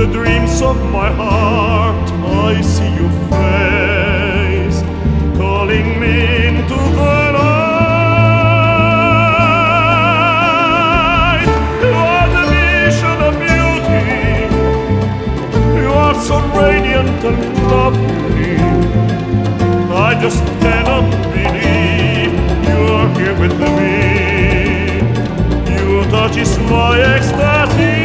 the dreams of my heart, I see your face calling me into the night. You are the vision of beauty. You are so radiant and lovely. I just cannot believe you are here with me. Your touch is my ecstasy.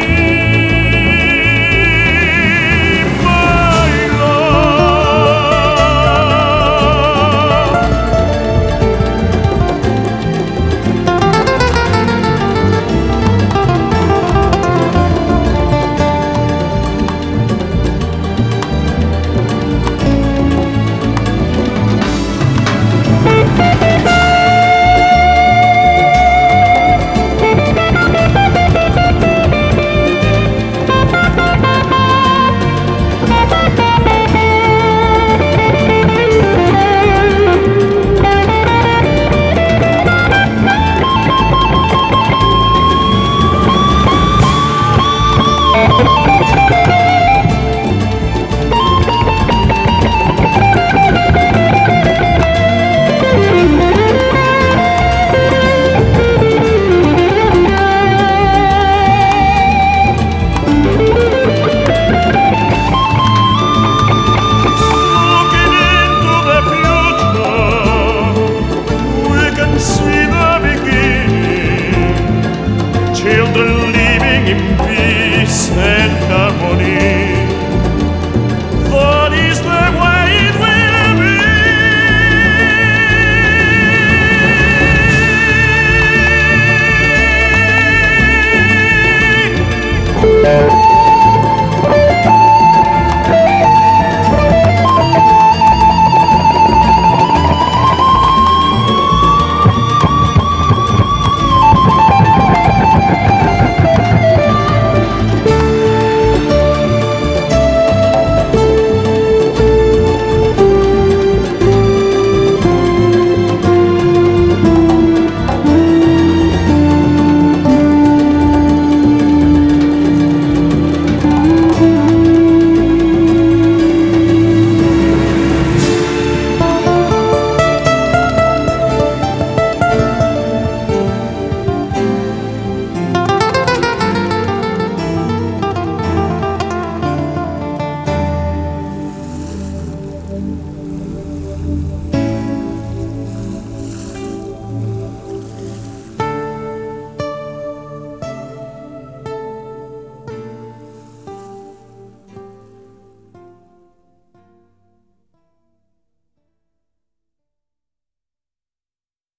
Children living in peace and harmony.